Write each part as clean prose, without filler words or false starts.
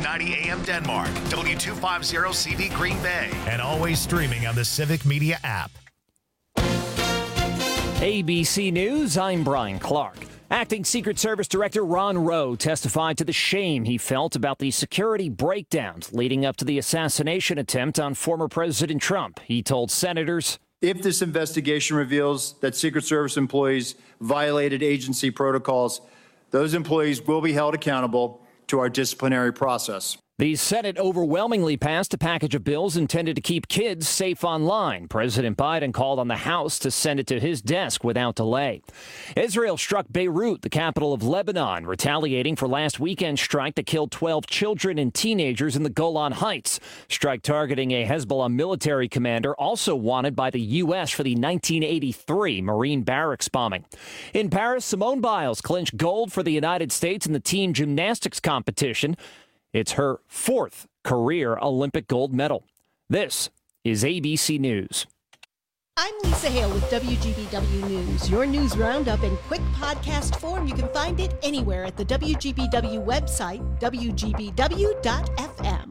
1290 AM Denmark, W250 CD Green Bay, and always streaming on the Civic Media app. ABC News, I'm Brian Clark. Acting Secret Service Director Ron Rowe testified to the shame he felt about the security breakdowns leading up to the assassination attempt on former President Trump. He told senators, if this investigation reveals that Secret Service employees violated agency protocols, those employees will be held accountable to our disciplinary process. The Senate overwhelmingly passed a package of bills intended to keep kids safe online. President Biden called on the House to send it to his desk without delay. Israel struck Beirut, the capital of Lebanon, retaliating for last weekend's strike that killed 12 children and teenagers in the Golan Heights. Strike targeting a Hezbollah military commander also wanted by the U.S. for the 1983 Marine barracks bombing. In Paris, Simone Biles clinched gold for the United States in the team gymnastics competition. It's her fourth career Olympic gold medal. This is ABC News. I'm Lisa Hale with WGBW News. Your news roundup in quick podcast form. You can find it anywhere at the WGBW website, WGBW.FM.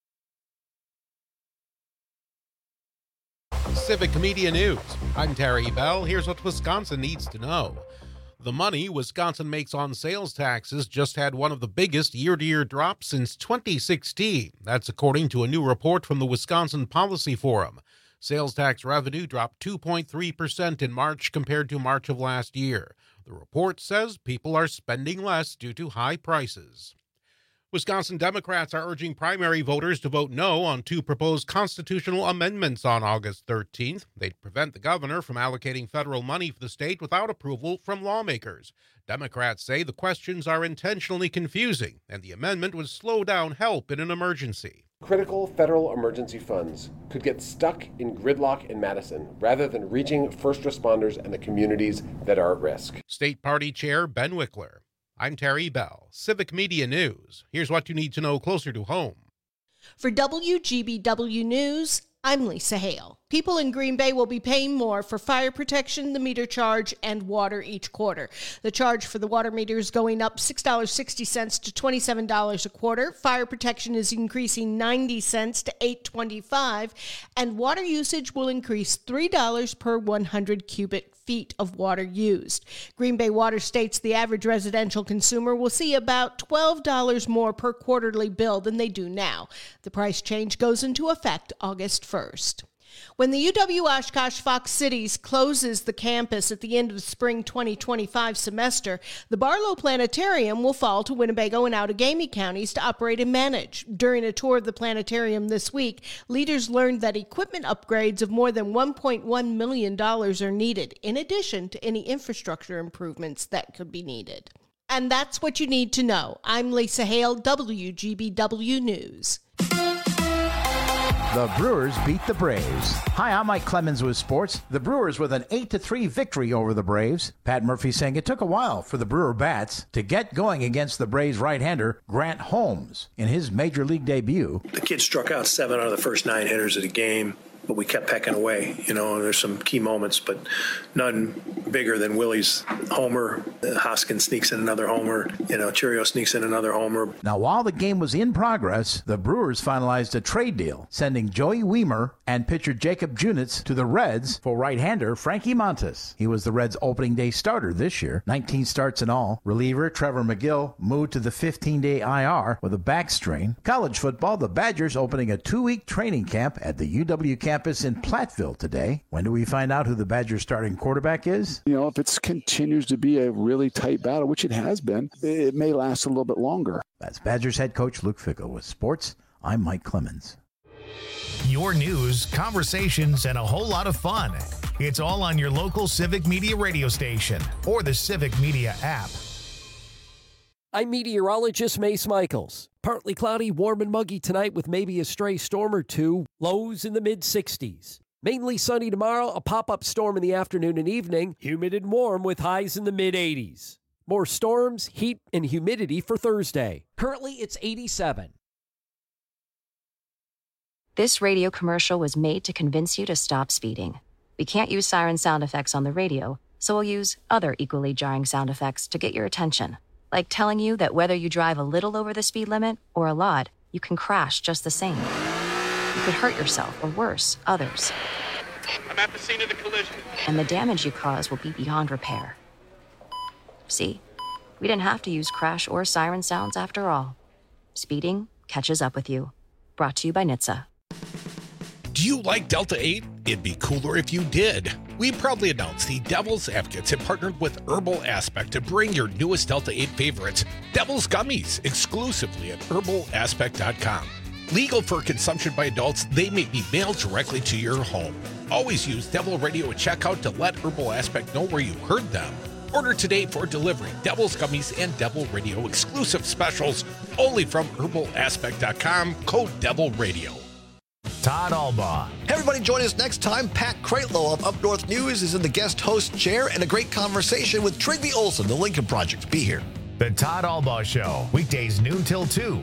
Civic Media News. I'm Terry Bell. Here's what Wisconsin needs to know. The money Wisconsin makes on sales taxes just had one of the biggest year-to-year drops since 2016. That's according to a new report from the Wisconsin Policy Forum. Sales tax revenue dropped 2.3% in March compared to March of last year. The report says people are spending less due to high prices. Wisconsin Democrats are urging primary voters to vote no on two proposed constitutional amendments on August 13th. They'd prevent the governor from allocating federal money for the state without approval from lawmakers. Democrats say the questions are intentionally confusing, and the amendment would slow down help in an emergency. Critical federal emergency funds could get stuck in gridlock in Madison rather than reaching first responders and the communities that are at risk. State Party Chair Ben Wickler. I'm Terry Bell, Civic Media News. Here's what you need to know closer to home. For WGBW News, I'm Lisa Hale. People in Green Bay will be paying more for fire protection, the meter charge, and water each quarter. The charge for the water meter is going up $6.60 to $27 a quarter. Fire protection is increasing 90 cents to $8.25, and water usage will increase $3 per 100 cubic feet of water used. Green Bay Water states the average residential consumer will see about $12 more per quarterly bill than they do now. The price change goes into effect August 1st. When the UW-Oshkosh Fox Cities closes the campus at the end of the spring 2025 semester, the Barlow Planetarium will fall to Winnebago and Outagamie counties to operate and manage. During a tour of the planetarium this week, leaders learned that equipment upgrades of more than $1.1 million are needed, in addition to any infrastructure improvements that could be needed. And that's what you need to know. I'm Lisa Hale, WGBW News. The Brewers beat the Braves. Hi, I'm Mike Clemens with sports. The Brewers with an 8-3 victory over the Braves. Pat Murphy saying it took a while for the Brewer bats to get going against the Braves right-hander Grant Holmes in his major league debut. The kid struck out 7 out of the first 9 hitters of the game, but we kept pecking away. And there's some key moments, but none bigger than Willie's homer. Hoskins sneaks in another homer. Churio sneaks in another homer. Now, while the game was in progress, the Brewers finalized a trade deal, sending Joey Wiemer and pitcher Jacob Junitz to the Reds for right-hander Frankie Montas. He was the Reds' opening day starter this year, 19 starts in all. Reliever Trevor McGill moved to the 15-day IR with a back strain. College football, the Badgers opening a 2-week training camp at the UW campus in Platteville today. When do we find out who the Badgers' starting quarterback is? If it continues to be a really tight battle, which it has been, it may last a little bit longer. That's Badgers head coach Luke Fickell with sports. I'm Mike Clemens. Your news, conversations, and a whole lot of fun. It's all on your local Civic Media radio station or the Civic Media app. I'm meteorologist Mace Michaels. Partly cloudy, warm and muggy tonight with maybe a stray storm or two. Lows in the mid-60s. Mainly sunny tomorrow, a pop-up storm in the afternoon and evening. Humid and warm with highs in the mid-80s. More storms, heat, and humidity for Thursday. Currently, it's 87. This radio commercial was made to convince you to stop speeding. We can't use siren sound effects on the radio, so we'll use other equally jarring sound effects to get your attention. Like telling you that whether you drive a little over the speed limit or a lot, you can crash just the same. You could hurt yourself, or worse, others. I'm at the scene of the collision. And the damage you cause will be beyond repair. See? We didn't have to use crash or siren sounds after all. Speeding catches up with you. Brought to you by NHTSA. Do you like Delta 8? It'd be cooler if you did. We proudly announce the Devil's Advocates have partnered with Herbal Aspect to bring your newest Delta 8 favorites, Devil's Gummies, exclusively at herbalaspect.com. Legal for consumption by adults, they may be mailed directly to your home. Always use Devil Radio at checkout to let Herbal Aspect know where you heard them. Order today for delivery. Devil's Gummies and Devil Radio exclusive specials only from herbalaspect.com, code Devil Radio. Todd Albaugh. Hey, everybody, join us next time. Pat Kreitlow of Up North News is in the guest host chair, and a great conversation with Trygve Olsen, the Lincoln Project. Be here. The Todd Albaugh Show, weekdays noon till 2.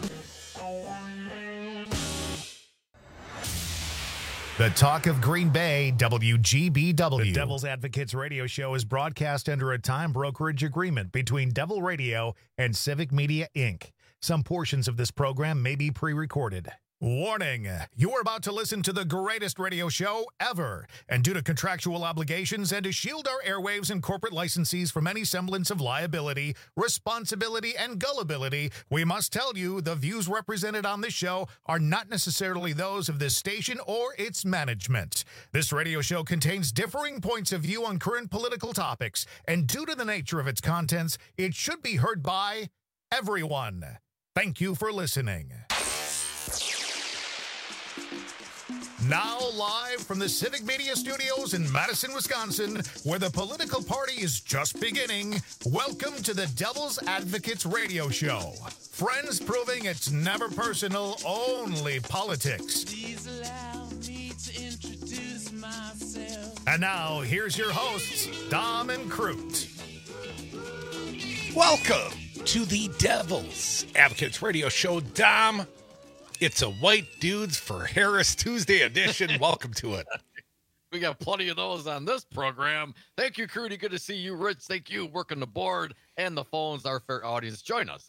The Talk of Green Bay, WGBW. The Devil's Advocates radio show is broadcast under a time brokerage agreement between Devil Radio and Civic Media, Inc. Some portions of this program may be pre-recorded. Warning, you are about to listen to the greatest radio show ever. And due to contractual obligations and to shield our airwaves and corporate licensees from any semblance of liability, responsibility, and gullibility, we must tell you the views represented on this show are not necessarily those of this station or its management. This radio show contains differing points of view on current political topics, and due to the nature of its contents, it should be heard by everyone. Thank you for listening. Now live from the Civic Media Studios in Madison, Wisconsin, where the political party is just beginning, welcome to the Devil's Advocates radio show. Friends proving it's never personal, only politics. Please allow me to introduce myself. And now, here's your hosts, Dom and Crute. Welcome to the Devil's Advocates radio show, Dom. It's a White Dudes for Harris Tuesday edition. Welcome to it. We got plenty of those on this program. Thank you, Crudy. Good to see you, Rich. Thank you. Working the board and the phones. Our fair audience. Join us,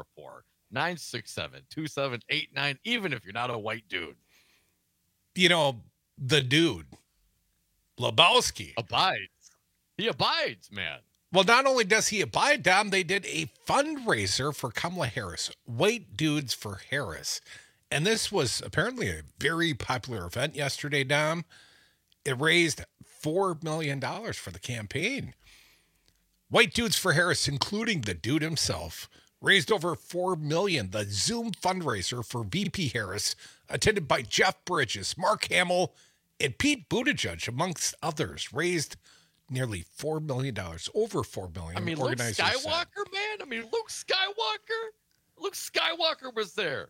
844-967-2789, even if you're not a white dude. You know, the dude, Lebowski. Abides. He abides, man. Well, not only does he abide, Dom, they did a fundraiser for Kamala Harris, White Dudes for Harris. And this was apparently a very popular event yesterday, Dom. It raised $4 million for the campaign. White Dudes for Harris, including the dude himself, raised over $4 million. The Zoom fundraiser for VP Harris, attended by Jeff Bridges, Mark Hamill, and Pete Buttigieg, amongst others, raised nearly $4 million, over $4 million. I mean, Luke Skywalker, man. I mean, Luke Skywalker was there.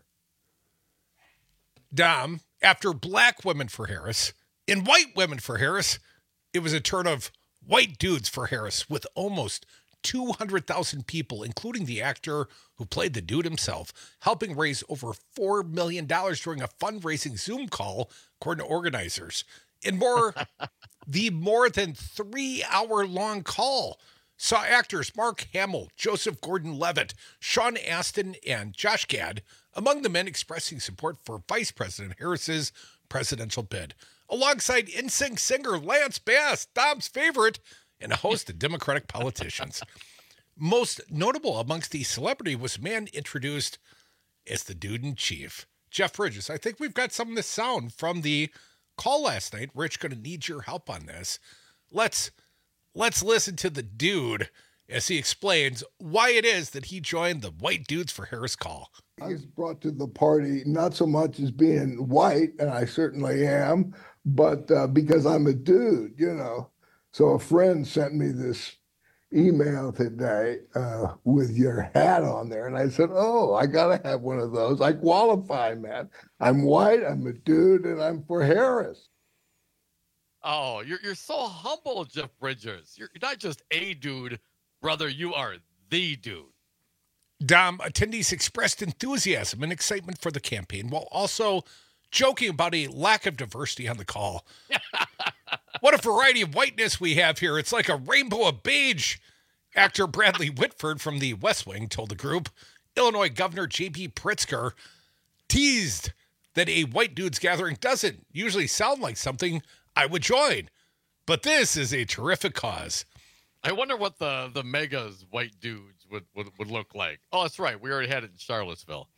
Dom, after Black Women for Harris and White Women for Harris, it was a turn of White Dudes for Harris, with almost 200,000 people, including the actor who played the dude himself, helping raise over $4 million during a fundraising Zoom call, according to organizers. And the more than 3-hour-long call saw actors Mark Hamill, Joseph Gordon-Levitt, Sean Astin, and Josh Gad among the men expressing support for Vice President Harris's presidential bid, alongside NSYNC singer Lance Bass, Dom's favorite, and a host of Democratic politicians. Most notable amongst the celebrity was a man introduced as the dude in chief, Jeff Bridges. I think we've got some of the sound from the call last night. Rich, going to need your help on this. Let's listen to the dude as he explains why it is that he joined the White Dudes for Harris call. I was brought to the party not so much as being white, and I certainly am, but because I'm a dude, you know. So a friend sent me this email today with your hat on there, and I said, oh, I got to have one of those. I qualify, man. I'm white, I'm a dude, and I'm for Harris. Oh, you're so humble, Jeff Bridges. You're not just a dude, brother. You are the dude. Dom, attendees expressed enthusiasm and excitement for the campaign while also joking about a lack of diversity on the call. What a variety of whiteness we have here. It's like a rainbow of beige. Actor Bradley Whitford from The West Wing told the group. Illinois Governor J.B. Pritzker teased that a white dudes gathering doesn't usually sound like something I would join. But this is a terrific cause. I wonder what the megas white dudes would look like. Oh, that's right. We already had it in Charlottesville.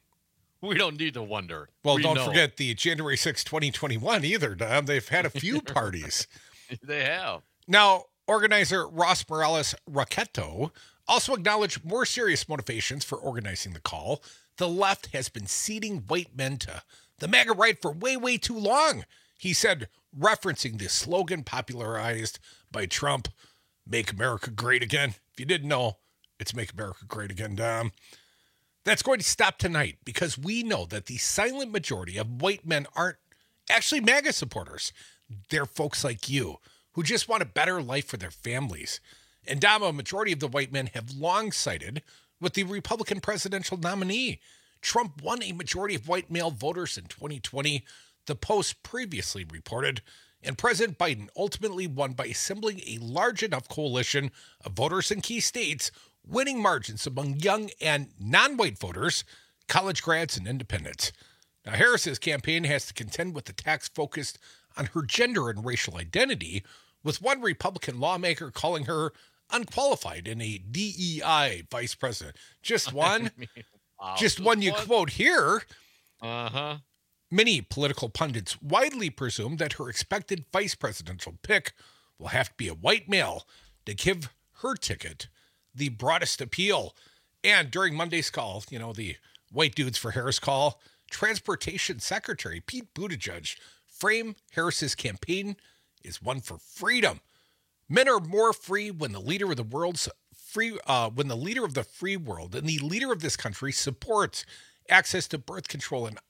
We don't need to wonder. Well, don't forget the January 6, 2021 either, Dom. They've had a few parties. They have. Now, organizer Ross Morales Raqueto also acknowledged more serious motivations for organizing the call. The left has been ceding white men to the MAGA right for way, way too long. He said, referencing the slogan popularized by Trump, "Make America Great Again." If you didn't know, it's "Make America Great Again," Dom. That's going to stop tonight because we know that the silent majority of white men aren't actually MAGA supporters. They're folks like you who just want a better life for their families. And Dom, a majority of the white men have long sided with the Republican presidential nominee. Trump won a majority of white male voters in 2020, the Post previously reported, and President Biden ultimately won by assembling a large enough coalition of voters in key states, winning margins among young and non-white voters, college grads, and independents. Now, Harris's campaign has to contend with attacks focused on her gender and racial identity, with one Republican lawmaker calling her unqualified in a DEI vice president. Just one? Wow, just one you quote here. Uh-huh. Many political pundits widely presume that her expected vice presidential pick will have to be a white male to give her ticket the broadest appeal. And during Monday's call, the White Dudes for Harris call, Transportation Secretary Pete Buttigieg framed Harris's campaign as one for freedom. Men are more free when the leader of the world's free, when the leader of the free world and the leader of this country supports access to birth control and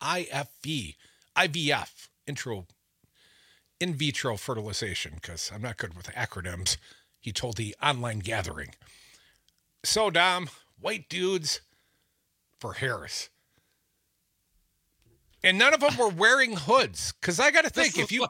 IVF, in vitro fertilization, because I'm not good with acronyms, he told the online gathering. So, Dom, White Dudes for Harris. And none of them were wearing hoods, because I got to think, if you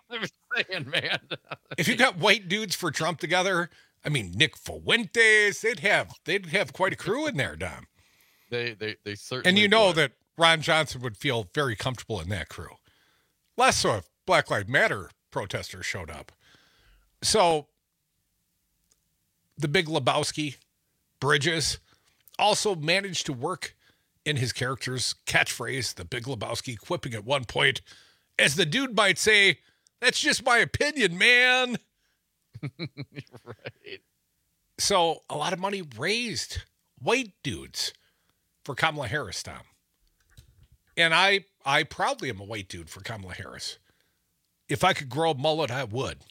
got white dudes for Trump together, I mean, Nick Fuentes, they'd have quite a crew in there, Dom. They certainly. And you know would. that Ron Johnson would feel very comfortable in that crew. Less so if Black Lives Matter protesters showed up. So, the Big Lebowski, Bridges, also managed to work in his character's catchphrase, the Big Lebowski, quipping at one point, as the dude might say, "That's just my opinion, man." Right. So a lot of money raised, white dudes, for Kamala Harris, Tom. And I proudly am a white dude for Kamala Harris. If I could grow a mullet, I would.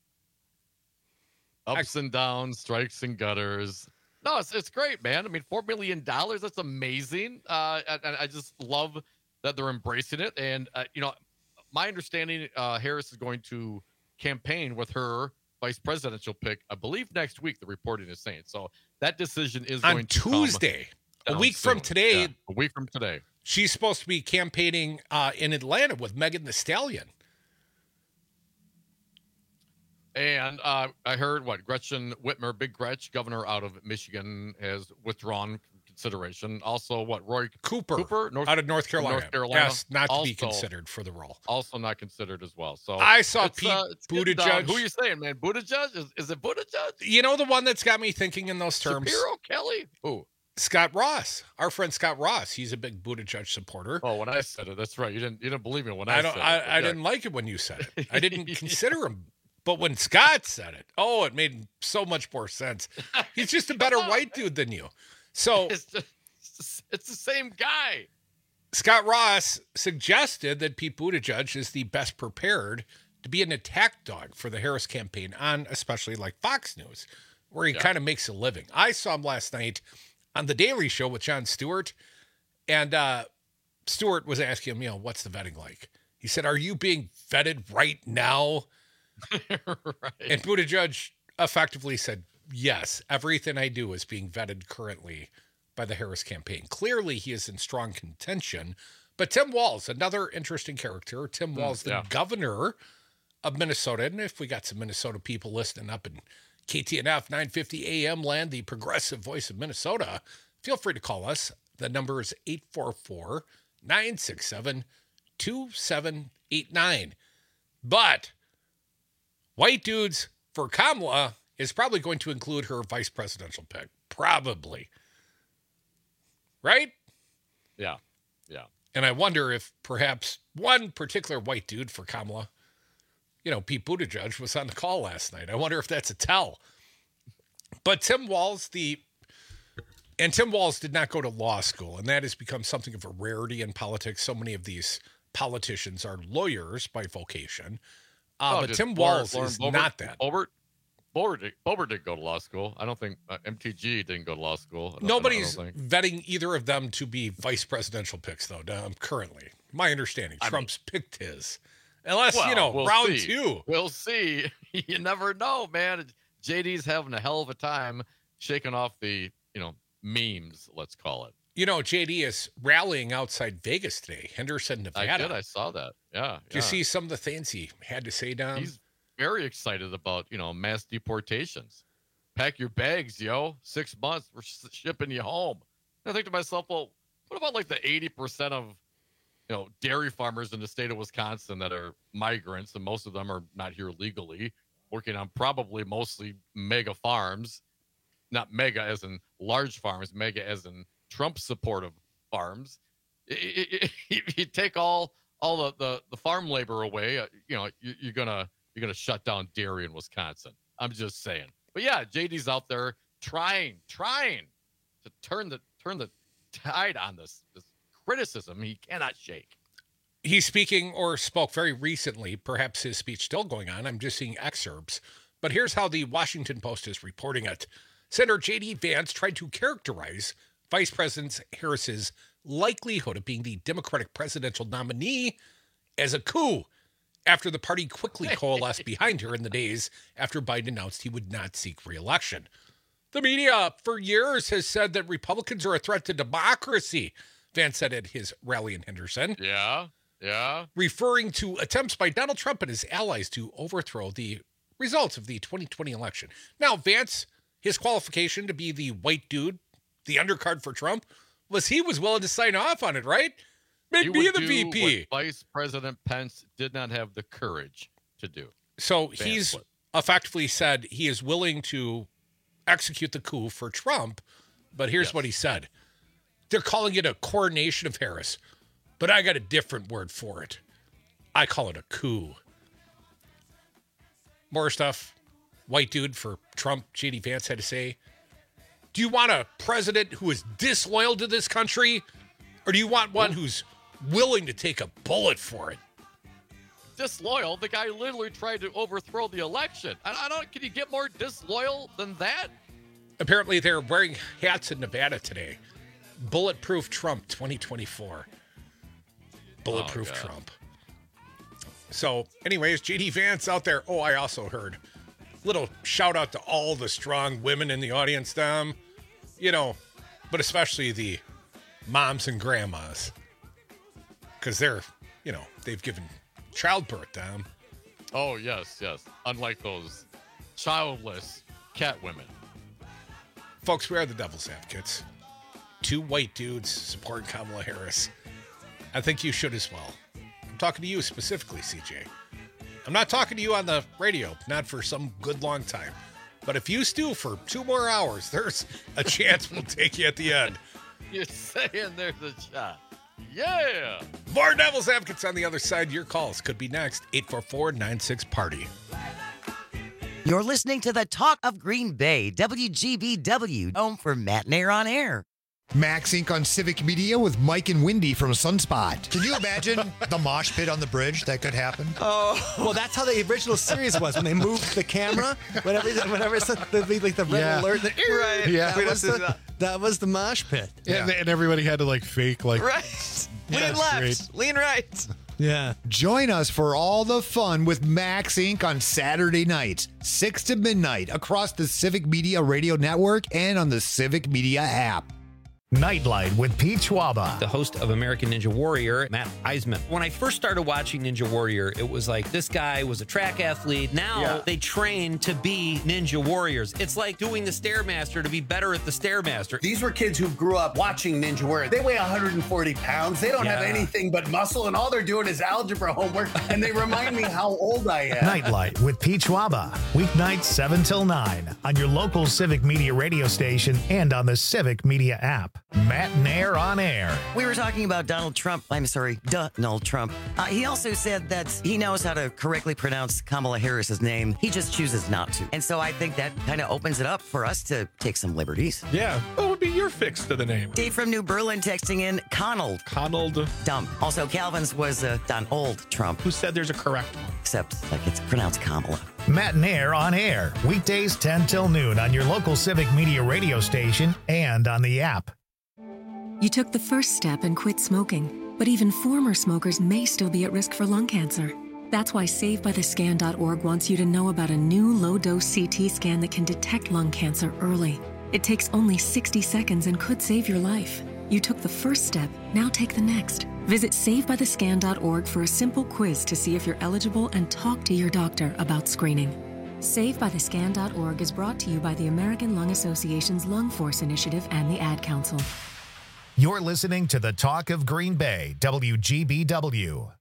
Ups and downs, strikes and gutters. No, it's great, man. I mean, $4 million, that's amazing. And I just love that they're embracing it. And, my understanding, Harris is going to campaign with her vice presidential pick, I believe next week, the reporting is saying. So that decision is on going to Tuesday, come a week soon. from today. Yeah, a week from today. She's supposed to be campaigning in Atlanta with Megan Thee Stallion. And I heard Gretchen Whitmer, Big Gretch, governor out of Michigan, has withdrawn consideration. Also, Roy Cooper out of North Carolina. Yes, not to be Also- considered for the role. Also not considered as well. So I saw it's, Pete it's getting down. Buttigieg. Who are you saying, man? Buttigieg? Is it Buttigieg? You know the one that's got me thinking in those terms? Shapiro, Kelly? Who? Scott Ross, our friend Scott Ross. He's a big Buttigieg supporter. Oh, when I said it, that's right. You didn't believe me when I said it. I didn't like it when you said it. I didn't consider him. But when Scott said it, it made so much more sense. He's just a better white dude than you. So it's the same guy. Scott Ross suggested that Pete Buttigieg is the best prepared to be an attack dog for the Harris campaign on especially like Fox News, where he kind of makes a living. I saw him last night on The Daily Show with Jon Stewart, and Stewart was asking him, what's the vetting like? He said, "Are you being vetted right now?" Right. And Buttigieg effectively said, "Yes, everything I do is being vetted currently by the Harris campaign." Clearly, he is in strong contention. But Tim Walz, another interesting character. Tim Walz, the governor of Minnesota. And if we got some Minnesota people listening up in KTNF 950 AM land, the progressive voice of Minnesota, feel free to call us. The number is 967-2789. But White Dudes for Kamala is probably going to include her vice presidential pick. Probably. Right? Yeah. And I wonder if perhaps one particular white dude for Kamala, Pete Buttigieg, was on the call last night. I wonder if that's a tell. But Tim Walz did not go to law school, and that has become something of a rarity in politics. So many of these politicians are lawyers by vocation. But Tim Walz is not that. Boebert didn't go to law school. I don't think MTG didn't go to law school. Nobody's vetting either of them to be vice presidential picks, though, currently. My understanding. Trump's picked his. Unless, we'll round see. 2. We'll see. You never know, man. JD's having a hell of a time shaking off the, memes, let's call it. JD is rallying outside Vegas today, Henderson, Nevada. I saw that. Yeah. Do you see some of the things he had to say down? He's very excited about, mass deportations. Pack your bags, yo. 6 months, we're shipping you home. And I think to myself, well, what about like the 80% of, dairy farmers in the state of Wisconsin that are migrants, and most of them are not here legally, working on probably mostly mega farms, not mega as in large farms, mega as in Trump-supportive farms. If you take all the farm labor away, you're gonna shut down dairy in Wisconsin. I'm just saying. But yeah, JD's out there trying to turn the tide on this criticism he cannot shake. He's speaking or spoke very recently, perhaps his speech still going on. I'm just seeing excerpts. But here's how the Washington Post is reporting it. Senator J.D. Vance tried to characterize Vice President Harris's likelihood of being the Democratic presidential nominee as a coup after the party quickly coalesced behind her in the days after Biden announced he would not seek re-election. The media for years has said that Republicans are a threat to democracy, Vance said at his rally in Henderson. Yeah. Referring to attempts by Donald Trump and his allies to overthrow the results of the 2020 election. Now, Vance, his qualification to be the white dude, the undercard for Trump, was he was willing to sign off on it, right? Make me the VP. What Vice President Pence did not have the courage to do. So he's effectively said he is willing to execute the coup for Trump, but here's what he said. They're calling it a coronation of Harris, but I got a different word for it. I call it a coup. More stuff. White dude for Trump, J.D. Vance had to say. Do you want a president who is disloyal to this country, or do you want one who's willing to take a bullet for it? Disloyal? The guy literally tried to overthrow the election. Can you get more disloyal than that? Apparently they're wearing hats in Nevada today. Bulletproof Trump 2024. Bulletproof Trump. So, anyways, J.D. Vance out there. Oh, I also heard. Little shout out to all the strong women in the audience, but especially the moms and grandmas. Because they're, they've given childbirth, Oh, yes. Unlike those childless cat women. Folks, we are the Devil's Advocates. 2 white dudes supporting Kamala Harris. I think you should as well. I'm talking to you specifically, CJ. I'm not talking to you on the radio, not for some good long time. But if you stew for 2 more hours, there's a chance we'll take you at the end. You're saying there's a shot. Yeah. More Devil's Advocates on the other side. Your calls could be next. 844-96-PARTY. You're listening to the Talk of Green Bay, WGBW, home for Matt and Air on Air. Max Inc. on Civic Media with Mike and Wendy from Sunspot. Can you imagine the mosh pit on the bridge that could happen? Oh, well, that's how the original series was when they moved the camera. Whenever it's the red alert. Right. Yeah. That was the mosh pit. Yeah. And everybody had to fake right. Lean left, great. lean right. Yeah. Join us for all the fun with Max Inc. on Saturday nights, 6 to midnight, across the Civic Media Radio Network and on the Civic Media app. Nightlight with Pete Schwaba. The host of American Ninja Warrior, Matt Eisman. When I first started watching Ninja Warrior, it was like this guy was a track athlete. Now they train to be Ninja Warriors. It's like doing the Stairmaster to be better at the Stairmaster. These were kids who grew up watching Ninja Warrior. They weigh 140 pounds. They don't have anything but muscle, and all they're doing is algebra homework, and they remind me how old I am. Nightlight with Pete Schwaba. Weeknights 7 till 9 on your local Civic Media radio station and on the Civic Media app. Matt Nair on air. We were talking about Donald Trump. I'm sorry, Donald Trump. He also said that he knows how to correctly pronounce Kamala Harris's name. He just chooses not to. And so I think that kind of opens it up for us to take some liberties. Yeah. What would be your fix to the name? Dave from New Berlin texting in Conald. Dumb. Also, Calvin's was Donald Trump. Who said there's a correct one? Except like it's pronounced Kamala. Matt Nair on air. Weekdays 10 till noon on your local Civic Media radio station and on the app. You took the first step and quit smoking, but even former smokers may still be at risk for lung cancer. That's why SaveByTheScan.org wants you to know about a new low-dose CT scan that can detect lung cancer early. It takes only 60 seconds and could save your life. You took the first step, now take the next. Visit SaveByTheScan.org for a simple quiz to see if you're eligible and talk to your doctor about screening. SaveByTheScan.org is brought to you by the American Lung Association's Lung Force Initiative and the Ad Council. You're listening to the Talk of Green Bay, WGBW.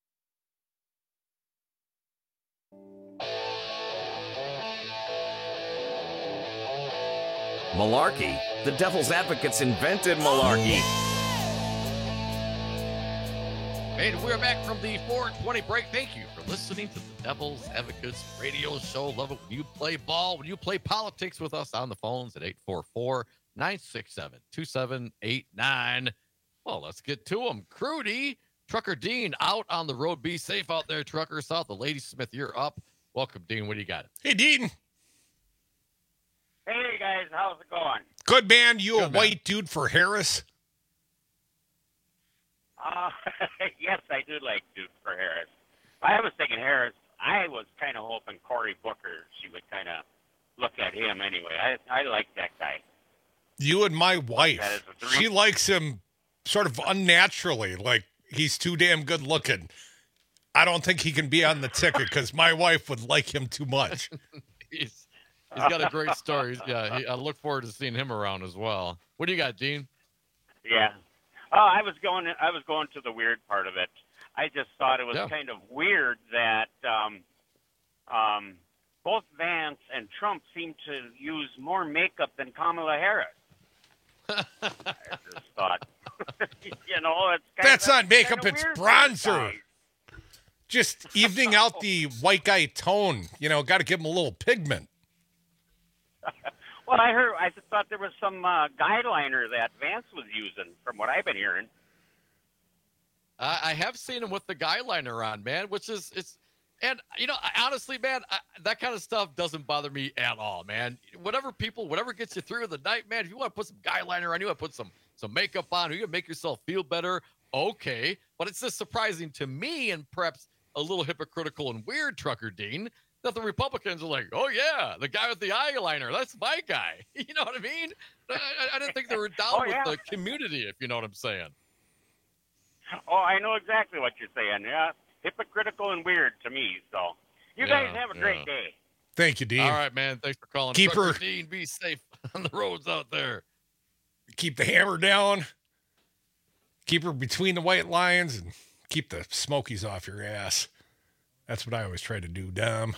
Malarkey. The Devil's Advocates invented malarkey. And we're back from the 420 break. Thank you for listening to the Devil's Advocates radio show. Love it when you play ball, when you play politics with us on the phones at 844-967-2789. Well, let's get to them. Crudy, Trucker Dean out on the road. Be safe out there, Trucker South. The Ladysmith, you're up. Welcome, Dean. What do you got? Hey, Dean. Hey, guys. How's it going? Good, man. You a white dude for Harris? Yes, I do like dude for Harris. I was thinking Harris. I was kind of hoping Cory Booker, she would kind of look at him anyway. I like that guy. You and my wife. She likes him sort of unnaturally, like he's too damn good looking. I don't think he can be on the ticket because my wife would like him too much. He's got a great story. Yeah, I look forward to seeing him around as well. What do you got, Dean? Yeah. I was going to the weird part of it. I just thought it was kind of weird that both Vance and Trump seem to use more makeup than Kamala Harris. I just thought, that's not makeup; it's bronzer. Just evening out the white guy tone. Got to give him a little pigment. Well, I thought there was some guyliner that Vance was using, from what I've been hearing. I have seen him with the guyliner on, man, and honestly, man, that kind of stuff doesn't bother me at all, man. Whatever gets you through the night, man. If you want to put some guyliner on, you want to put some makeup on, or you want to make yourself feel better, okay. But it's just surprising to me, and perhaps a little hypocritical and weird, Trucker Dean, that the Republicans are like, oh, yeah, the guy with the eyeliner, that's my guy. You know what I mean? I didn't think they were down with the community, if you know what I'm saying. Oh, I know exactly what you're saying. Yeah, hypocritical and weird to me. So you guys have a great day. Thank you, Dean. All right, man. Thanks for calling. Keeper Dean, be safe on the roads out there. Keep the hammer down. Keep her between the white lines and keep the Smokies off your ass. That's what I always try to do, Dom.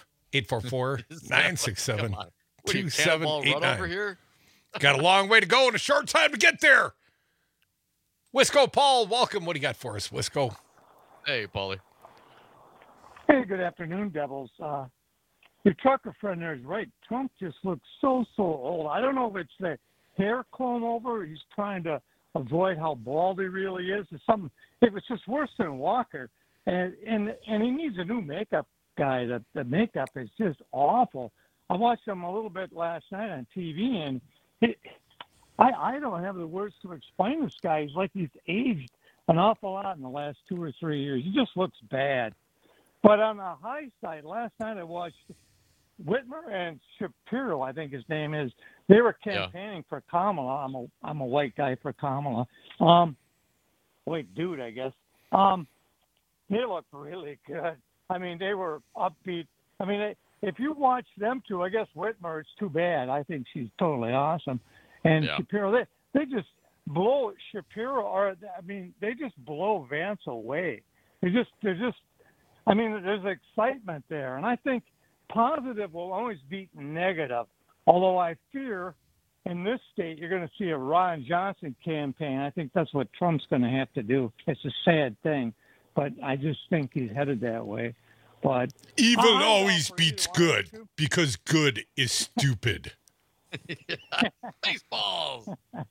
844-967-2789. Got a long way to go and a short time to get there. Wisco Paul, welcome. What do you got for us, Wisco? Hey, Paulie. Hey, good afternoon, Devils. Your trucker friend there is right. Trump just looks so old. I don't know if it's the hair clone over. He's trying to avoid how bald he really is. It's something. It was just worse than Walker, and he needs a new makeup guy. The makeup is just awful. I watched him a little bit last night on TV, and I don't have the words to explain this guy. He's like he's aged an awful lot in the last 2 or 3 years. He just looks bad. But on the high side, last night I watched Whitmer and Shapiro, I think his name is. they were campaigning for Kamala. I'm a white guy for Kamala. White dude, I guess. They looked really good. I mean, they were upbeat. I mean, if you watch them two, I guess Whitmer, it's too bad. I think she's totally awesome. And Shapiro, they just blow Shapiro, or I mean, they just blow Vance away. They're just. I mean, there's excitement there, and I think positive will always beat negative. Although I fear in this state you're going to see a Ron Johnson campaign. I think that's what Trump's going to have to do. It's a sad thing, but I just think he's headed that way. But evil always beats good because good is stupid. Baseballs.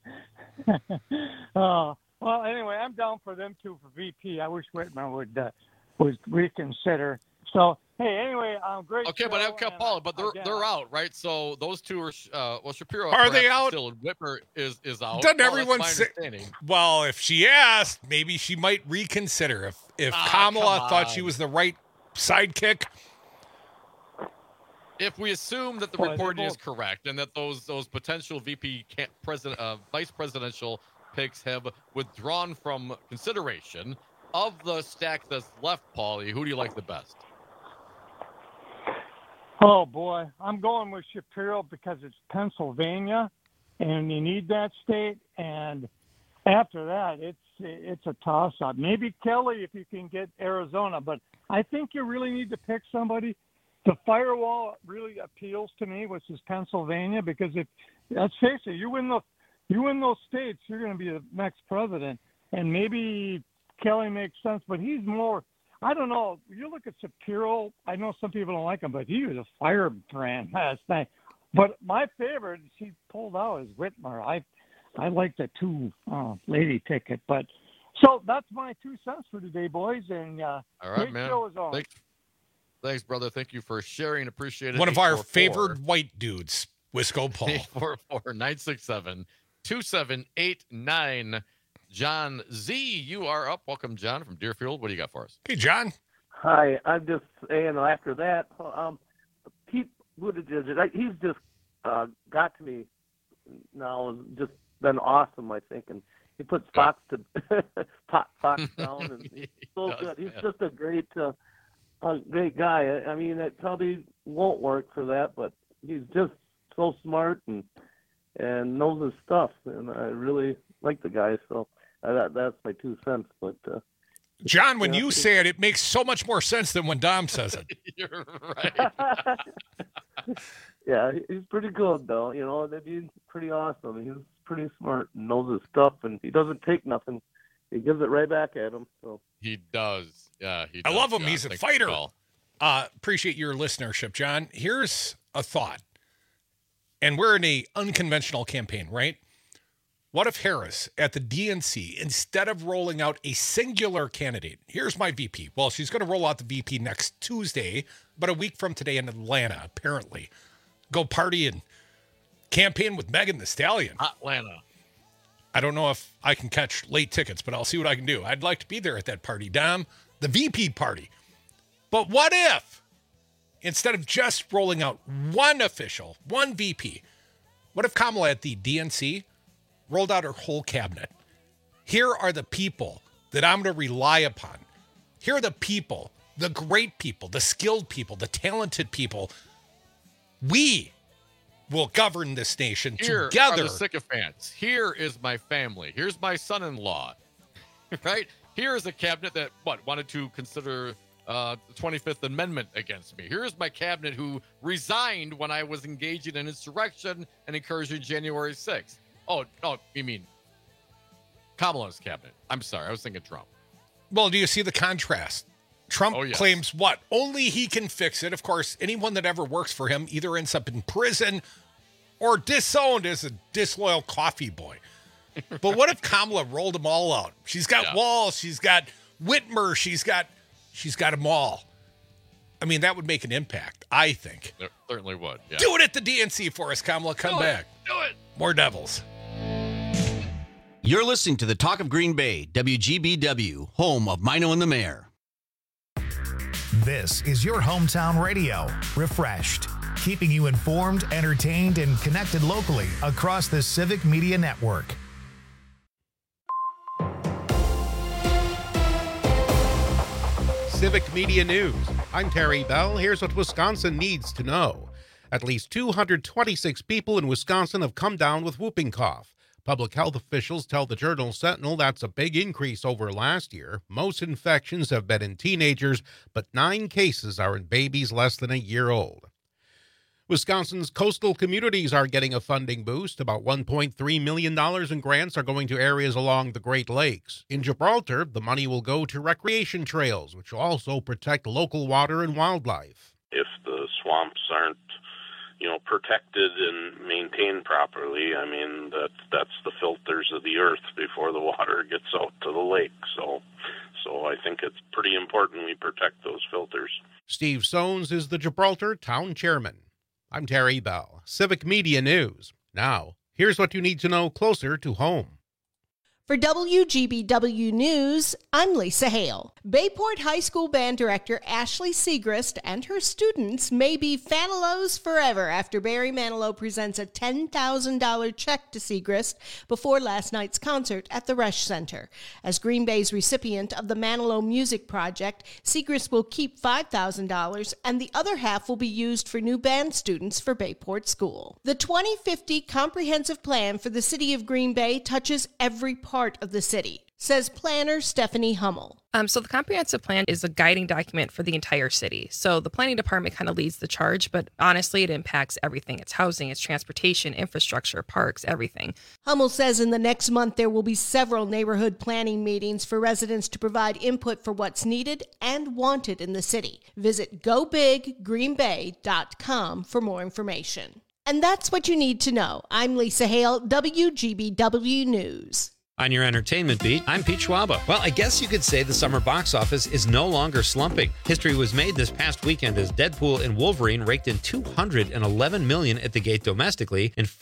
Well, anyway, I'm down for them two for VP. I wish Whitmer would reconsider. So, hey, anyway, great. Okay, Paula, but they're out, right? So those two are Shapiro. Are they out? Still, and Whitmer is out. Doesn't everyone say? Well, if she asked, maybe she might reconsider. If Kamala thought she was the right sidekick. If we assume that the reporting is correct and that those potential vice presidential picks have withdrawn from consideration, of the stack that's left, Paulie, who do you like the best? Oh, boy. I'm going with Shapiro because it's Pennsylvania, and you need that state. And after that, it's a toss-up. Maybe Kelly if you can get Arizona, but I think you really need to pick somebody. The firewall really appeals to me, which is Pennsylvania, because let's face it, you win those states, you're going to be the next president. And maybe Kelly makes sense, but he's more, I don't know. You look at Shapiro, I know some people don't like him, but he was a firebrand last night. But my favorite, she pulled out, is Whitmer. I like the two lady ticket. But so that's my 2 cents for today, boys. And all right, man. Show is on. Thanks, brother. Thank you for sharing. Appreciate it. One of our favored white dudes, Wisco Paul. 844-967-2789. John Z, you are up. Welcome, John, from Deerfield. What do you got for us? Hey, John. Hi. I'm just saying after that, Pete Buttigieg, he's just got to me now, just been awesome, I think. And he puts Fox down, and he's so good. He's just a great guy. I mean, it probably won't work for that, but he's just so smart and knows his stuff. And I really like the guy, so that's my 2 cents. But John, when you say it, it makes so much more sense than when Dom says it. You're right. Yeah, he's pretty good, though. You know, he's pretty awesome. He's pretty smart and knows his stuff, and he doesn't take nothing. He gives it right back at him. So he does. Yeah, he does. I love him. John. He's a fighter. Appreciate your listenership, John. Here's a thought. And we're in a unconventional campaign, right? What if Harris at the DNC, instead of rolling out a singular candidate, here's my VP. Well, she's going to roll out the VP next Tuesday, but a week from today in Atlanta, apparently. Go party and campaign with Megan Thee Stallion. Atlanta. I don't know if I can catch late tickets, but I'll see what I can do. I'd like to be there at that party, Dom, the VP party. But what if, instead of just rolling out one official, one VP, what if Kamala at the DNC rolled out her whole cabinet? Here are the people that I'm going to rely upon. Here are the people, the great people, the skilled people, the talented people. We will govern this nation Here together. Are the sycophants. Here is my family. Here's my son-in-law. Right? Here is a cabinet that, wanted to consider the 25th Amendment against me. Here's my cabinet who resigned when I was engaging in insurrection and encouraging January 6th. Oh, no, you mean Kamala's cabinet. I'm sorry, I was thinking Trump. Well, do you see the contrast? Trump claims what? Only he can fix it. Of course, anyone that ever works for him either ends up in prison or disowned as a disloyal coffee boy. But what if Kamala rolled them all out? She's got Walz, she's got Whitmer, she's got them all. I mean, that would make an impact, I think. It certainly would. Yeah. Do it at the DNC for us, Kamala. Come back. Do it. More Devils. You're listening to the Talk of Green Bay, WGBW, home of Mino and the Mayor. This is your hometown radio, refreshed. keeping you informed, entertained, and connected locally across the Civic Media Network. Civic Media News. I'm Terry Bell. Here's what Wisconsin needs to know. At least 226 people in Wisconsin have come down with whooping cough. Public health officials tell the Journal-Sentinel that's a big increase over last year. Most infections have been in teenagers, but 9 cases are in babies less than a year old. Wisconsin's coastal communities are getting a funding boost. About $1.3 million in grants are going to areas along the Great Lakes. In Gibraltar, the money will go to recreation trails, which will also protect local water and wildlife. If the swamps aren't protected and maintained properly, that's the filters of the earth before the water gets out to the lake. So I think it's pretty important we protect those filters. Steve Sones is the Gibraltar town chairman. I'm Terry Bell, Civic Media News. Now, here's what you need to know closer to home. For WGBW News, I'm Lisa Hale. Bayport High School band director Ashley Segrist and her students may be Fanilows forever after Barry Manilow presents a $10,000 check to Segrist before last night's concert at the Resch Center. As Green Bay's recipient of the Manilow Music Project, Segrist will keep $5,000 and the other half will be used for new band students for Bayport School. The 2050 Comprehensive Plan for the City of Green Bay touches every part of the city, says planner Stephanie Hummel. So the comprehensive plan is a guiding document for the entire city. So the planning department kind of leads the charge, but honestly, it impacts everything. It's housing, it's transportation, infrastructure, parks, everything. Hummel says in the next month there will be several neighborhood planning meetings for residents to provide input for what's needed and wanted in the city. Visit GoBigGreenBay.com for more information. And that's what you need to know. I'm Lisa Hale, WGBW News. On your entertainment beat, I'm Pete Schwaba. Well, I guess you could say the summer box office is no longer slumping. History was made this past weekend as Deadpool and Wolverine raked in $211 million at the gate domestically and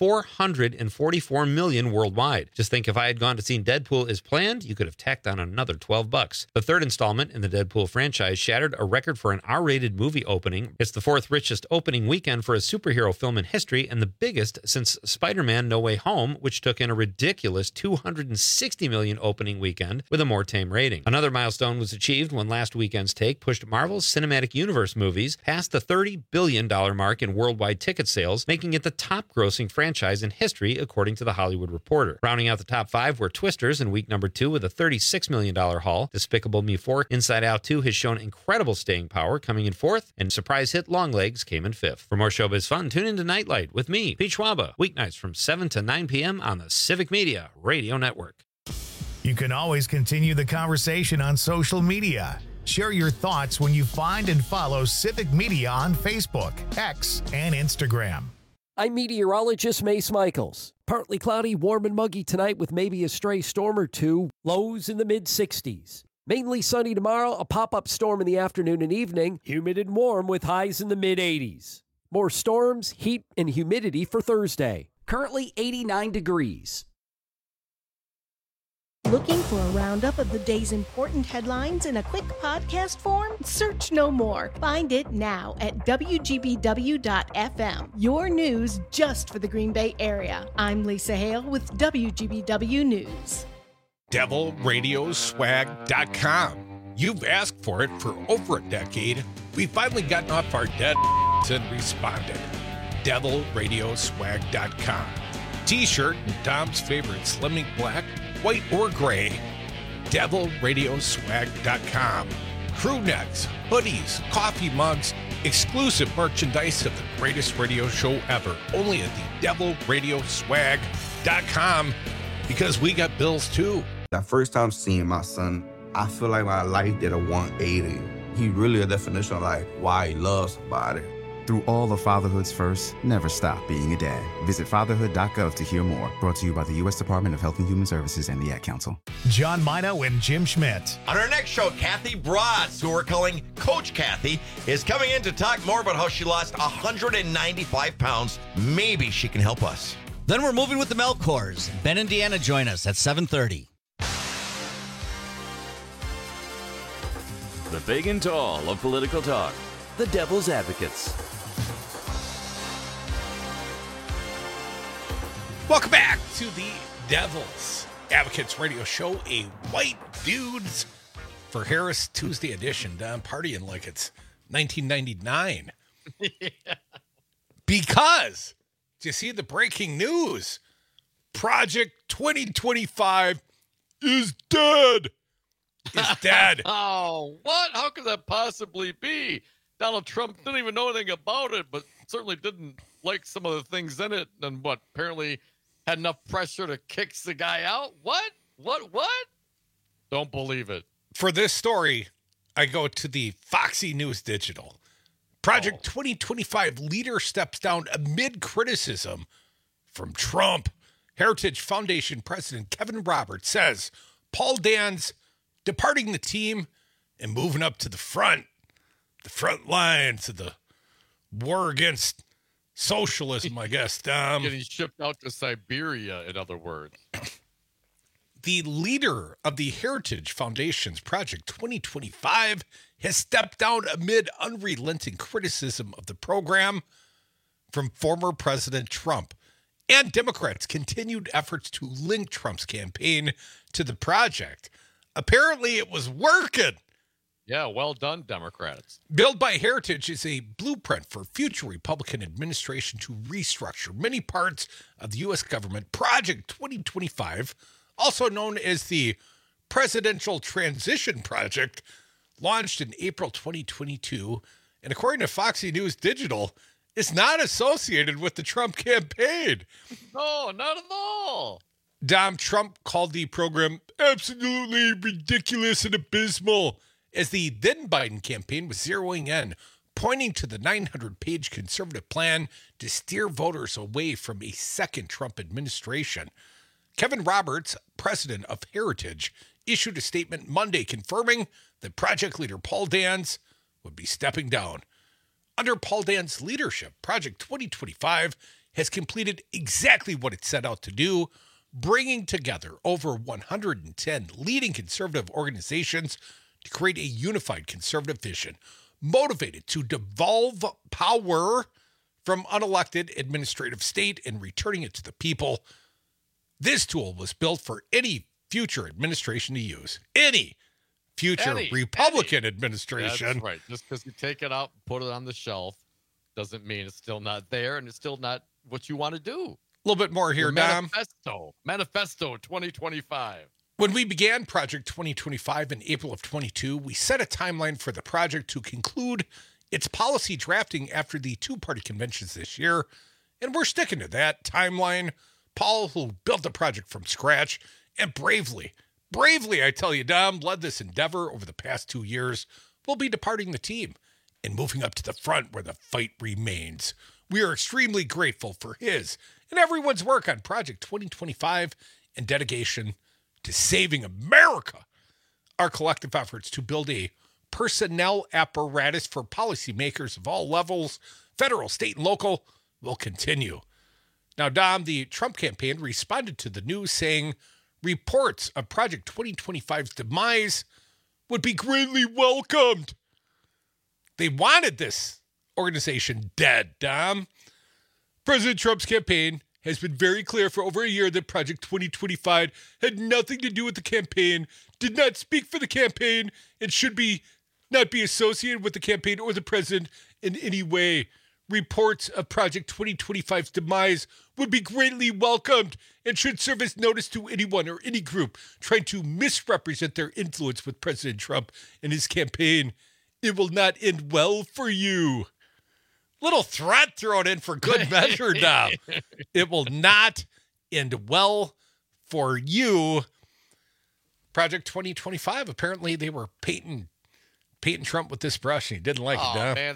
$444 million worldwide. Just think if I had gone to see Deadpool as planned, you could have tacked on another $12. The third installment in the Deadpool franchise shattered a record for an R-rated movie opening. It's the 4th richest opening weekend for a superhero film in history and the biggest since Spider-Man No Way Home, which took in a ridiculous $260 million opening weekend with a more tame rating. Another milestone was achieved when last weekend's take pushed Marvel's Cinematic Universe movies past the $30 billion mark in worldwide ticket sales, making it the top-grossing franchise in history, according to The Hollywood Reporter. Rounding out the top 5 were Twisters in week number 2 with a $36 million haul. Despicable Me 4, Inside Out 2 has shown incredible staying power, coming in 4th, and surprise hit Longlegs came in 5th. For more showbiz fun, tune into Nightlight with me, Pete Schwaba, weeknights from 7 to 9 p.m. on the Civic Media Radio Network. You can always continue the conversation on social media. Share your thoughts when you find and follow Civic Media on Facebook, X, and Instagram. I'm meteorologist Mace Michaels. Partly cloudy, warm and muggy tonight with maybe a stray storm or two. Lows in the mid-60s. Mainly sunny tomorrow, a pop-up storm in the afternoon and evening. Humid and warm with highs in the mid-80s. More storms, heat, and humidity for Thursday. Currently 89 degrees. Looking for a roundup of the day's important headlines in a quick podcast form? Search no more. Find it now at WGBW.FM. Your news just for the Green Bay area. I'm Lisa Hale with WGBW News. DevilRadioswag.com. You've asked for it for over a decade. We've finally gotten off our dead and responded. DevilRadioswag.com. T-shirt and Dom's favorite Slimming Black, white or gray. DevilRadioswag.com. Crew necks, hoodies, coffee mugs, exclusive merchandise of the greatest radio show ever. Only at the DevilRadioswag.com, because we got bills too. That first time seeing my son, I feel like my life did a 180. He really a definition of like why he loves somebody. Through all of fatherhood's first, never stop being a dad. Visit fatherhood.gov to hear more. Brought to you by the U.S. Department of Health and Human Services and the Ad Council. John Mino and Jim Schmidt. On our next show, Kathy Bratz, who we're calling Coach Kathy, is coming in to talk more about how she lost 195 pounds. Maybe she can help us. Then we're moving with the Melkors. Ben and Deanna join us at 7:30. The big and tall of political talk. The Devil's Advocates. to the Devil's Advocates Radio Show, a White Dudes for Harris Tuesday edition. I'm partying like it's 1999. Because, do you see the breaking news? Project 2025 is dead. It's dead. Oh, what? How could that possibly be? Donald Trump didn't even know anything about it, but certainly didn't like some of the things in it. And what? Apparently had enough pressure to kick the guy out? What? Don't believe it. For this story, I go to the Foxy News Digital. Project 2025 leader steps down amid criticism from Trump. Heritage Foundation President Kevin Roberts says Paul Dan's departing the team and moving up to the front lines of the war against socialism, I guess. Getting shipped out to Siberia, in other words. The leader of the Heritage Foundation's Project 2025 has stepped down amid unrelenting criticism of the program from former President Trump and Democrats' continued efforts to link Trump's campaign to the project. Apparently, it was working. Yeah, well done, Democrats. Built by Heritage is a blueprint for future Republican administration to restructure many parts of the U.S. government. Project 2025, also known as the Presidential Transition Project, launched in April 2022, and according to Foxy News Digital, is not associated with the Trump campaign. No, not at all. Dom, Trump called the program absolutely ridiculous and abysmal as the then Biden campaign was zeroing in, pointing to the 900-page conservative plan to steer voters away from a second Trump administration. Kevin Roberts, president of Heritage, issued a statement Monday confirming that project leader Paul Dans would be stepping down. Under Paul Dan's leadership, Project 2025 has completed exactly what it set out to do, bringing together over 110 leading conservative organizations to create a unified conservative vision, motivated to devolve power from unelected administrative state and returning it to the people. This tool was built for any future administration to use. Any future Republican administration. That's right. Just because you take it out and put it on the shelf doesn't mean it's still not there and it's still not what you want to do. A little bit more here, Dom. Manifesto 2025. When we began Project 2025 in April of 22, we set a timeline for the project to conclude its policy drafting after the two-party conventions this year, and we're sticking to that timeline. Paul, who built the project from scratch and bravely, I tell you, Dom, led this endeavor over the past 2 years, will be departing the team and moving up to the front where the fight remains. We are extremely grateful for his and everyone's work on Project 2025 and dedication to saving America. Our collective efforts to build a personnel apparatus for policymakers of all levels, federal, state, and local, will continue. Now, Dom, the Trump campaign responded to the news saying reports of Project 2025's demise would be greatly welcomed. They wanted this organization dead, Dom. President Trump's campaign has been very clear for over a year that Project 2025 had nothing to do with the campaign, did not speak for the campaign, and should not be associated with the campaign or the president in any way. Reports of Project 2025's demise would be greatly welcomed and should serve as notice to anyone or any group trying to misrepresent their influence with President Trump and his campaign. It will not end well for you. Little threat thrown in for good measure now. It will not end well for you. Project 2025, apparently they were painting Trump with this brush and he didn't like it. Oh, man,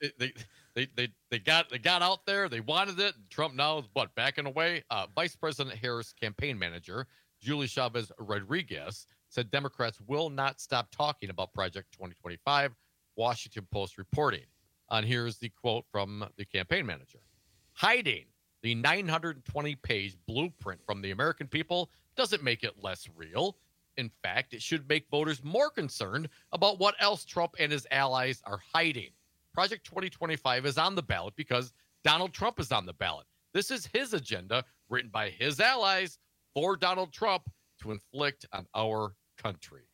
they got out there. They wanted it. Trump now is backing away. Vice President Harris' campaign manager, Julie Chavez Rodriguez, said Democrats will not stop talking about Project 2025, Washington Post reporting. And here's the quote from the campaign manager. Hiding the 920-page blueprint from the American people doesn't make it less real. In fact, it should make voters more concerned about what else Trump and his allies are hiding. Project 2025 is on the ballot because Donald Trump is on the ballot. This is his agenda, written by his allies for Donald Trump to inflict on our country.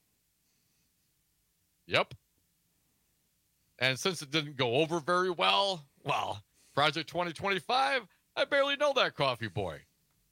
Yep. And since it didn't go over very well, Project 2025, I barely know that coffee boy.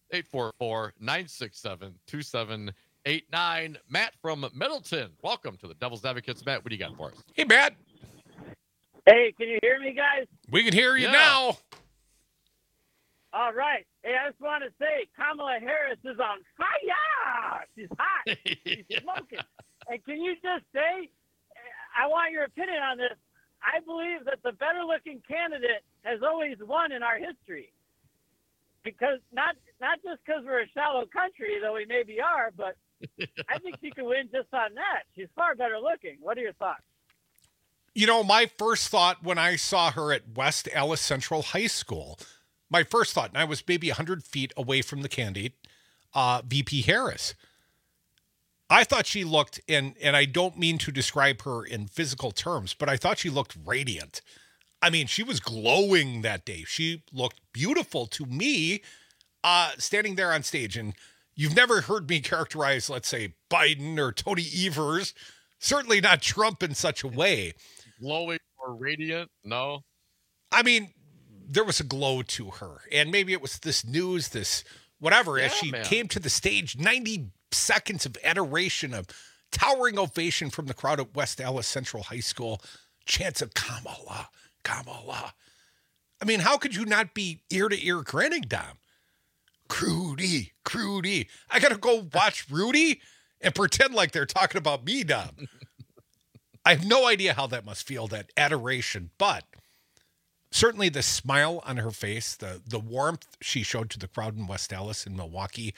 844-967-2789. Matt from Middleton. Welcome to the Devil's Advocates. Matt, what do you got for us? Hey, Matt. Hey, can you hear me, guys? We can hear you now. All right. Hey, I just want to say Kamala Harris is on fire. She's hot. She's smoking. And can you just say, I want your opinion on this. I believe that the better-looking candidate has always won in our history. Because not just because we're a shallow country, though we maybe are, but I think she could win just on that. She's far better looking. What are your thoughts? You know, my first thought when I saw her at West Allis Central High School, my first thought, and I was maybe 100 feet away from the candidate, VP Harris. I thought she looked, and I don't mean to describe her in physical terms, but I thought she looked radiant. I mean, she was glowing that day. She looked beautiful to me standing there on stage. And you've never heard me characterize, let's say, Biden or Tony Evers, certainly not Trump in such a way. Glowing or radiant? No. I mean, there was a glow to her. And maybe it was this news, this whatever, as she came to the stage, 90 seconds of adoration, of towering ovation from the crowd at West Allis Central High School. Chants of Kamala. Kamala. I mean, how could you not be ear to ear grinning, Dom? Crudy. I got to go watch Rudy and pretend like they're talking about me, Dom. I have no idea how that must feel, that adoration, but certainly the smile on her face, the warmth she showed to the crowd in West Allis in Milwaukee.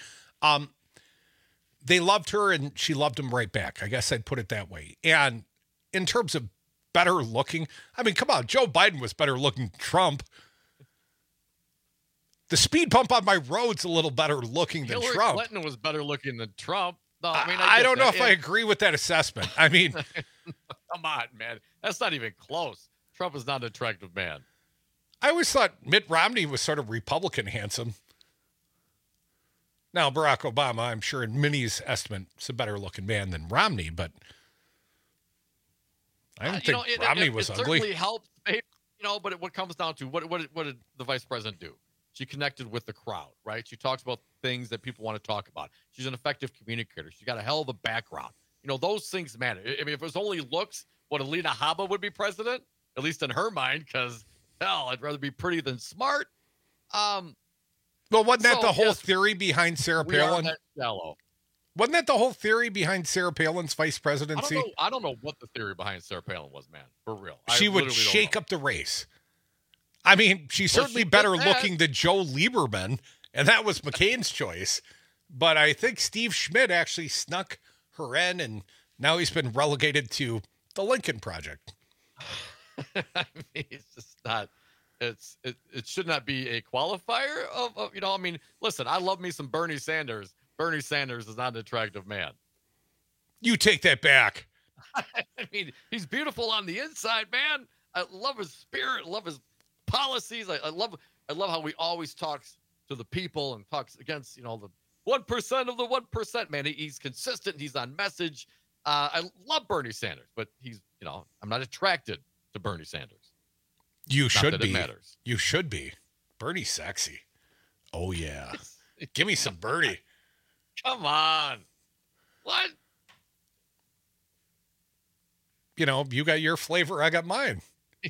They loved her and she loved them right back. I guess I'd put it that way. And in terms of better looking, I mean, come on, Joe Biden was better looking than Trump. The speed bump on my road's a little better looking than Hillary Trump. Clinton was better looking than Trump. No, I mean, I don't know if I agree with that assessment. I mean, come on, man. That's not even close. Trump is not an attractive man. I always thought Mitt Romney was sort of Republican handsome. Now, Barack Obama, I'm sure in Minnie's estimate, is a better looking man than Romney, but I don't think Romney was ugly. It certainly helps, but what comes down to, what did the vice president do? She connected with the crowd, right? She talks about things that people want to talk about. She's an effective communicator. She's got a hell of a background. Those things matter. I mean, if it was only looks, Alina Habba would be president, at least in her mind, because, hell, I'd rather be pretty than smart. Well, wasn't that the whole theory behind Sarah Palin? Wasn't that the whole theory behind Sarah Palin's vice presidency? I don't know what the theory behind Sarah Palin was, man. For real. She would shake up the race. I mean, she's certainly better looking than Joe Lieberman, and that was McCain's choice. But I think Steve Schmidt actually snuck her in, and now he's been relegated to the Lincoln Project. I mean, it's just not. It should not be a qualifier of I mean, listen, I love me some Bernie Sanders. Bernie Sanders is not an attractive man. You take that back. I mean, he's beautiful on the inside, man. I love his spirit. I love his policies. I love how he always talks to the people and talks against, the 1% of the 1%, man. He's consistent. He's on message. I love Bernie Sanders, but he's, I'm not attracted to Bernie Sanders. You Not should that be. It matters. You should be. Bernie's sexy. Oh, yeah. Give me some Bernie. Come on. What? You got your flavor. I got mine.